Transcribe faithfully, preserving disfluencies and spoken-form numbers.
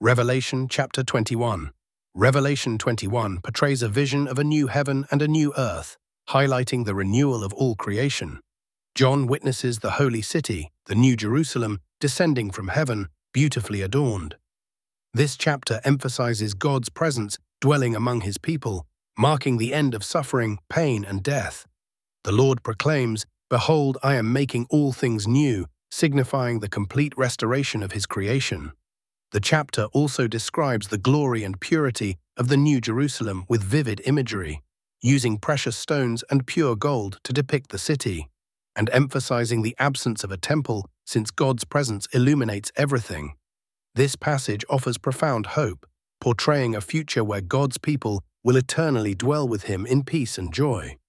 Revelation chapter twenty-one. Revelation twenty-one portrays a vision of a new heaven and a new earth, highlighting the renewal of all creation. John witnesses the holy city, the New Jerusalem, descending from heaven, beautifully adorned. This chapter emphasizes God's presence dwelling among his people, marking the end of suffering, pain, and death. The Lord proclaims, "Behold, I am making all things new," signifying the complete restoration of his creation. The chapter also describes the glory and purity of the New Jerusalem with vivid imagery, using precious stones and pure gold to depict the city, and emphasizing the absence of a temple since God's presence illuminates everything. This passage offers profound hope, portraying a future where God's people will eternally dwell with him in peace and joy.